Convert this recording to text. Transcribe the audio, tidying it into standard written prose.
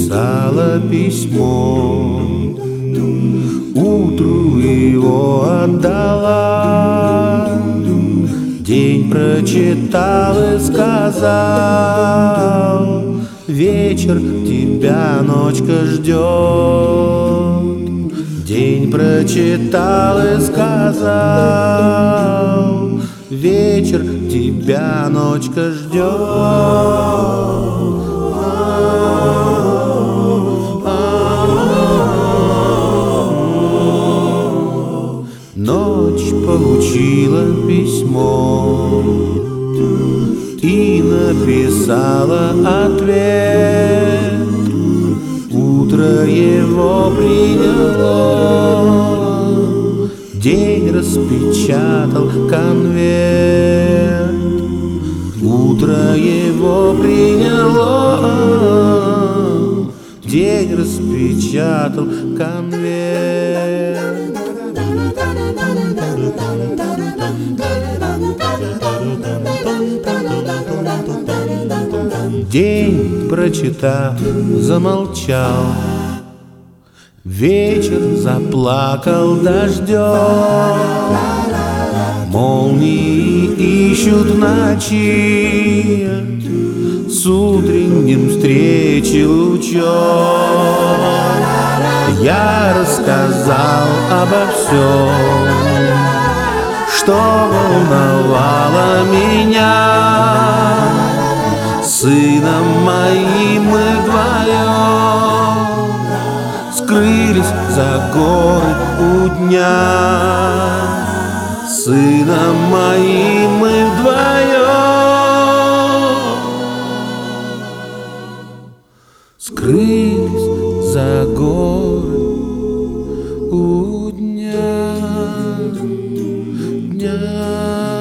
написала письмо, утру его отдала. День прочитал и сказал: вечер тебя ночка ждет. День прочитал и сказал: вечер тебя ночка ждет. Ночь получила письмо и написала ответ. Утро его приняло, день распечатал конверт. Утро его приняло, день распечатал конверт. День, прочитав, замолчал, вечер заплакал дождем. Молнии ищут в ночи с утренним встречи лучом. Я рассказал обо всем, что волновало меня. С сыном моим мы вдвоем скрылись за горы у дня. С сыном моим мы вдвоем скрылись за горы у дня.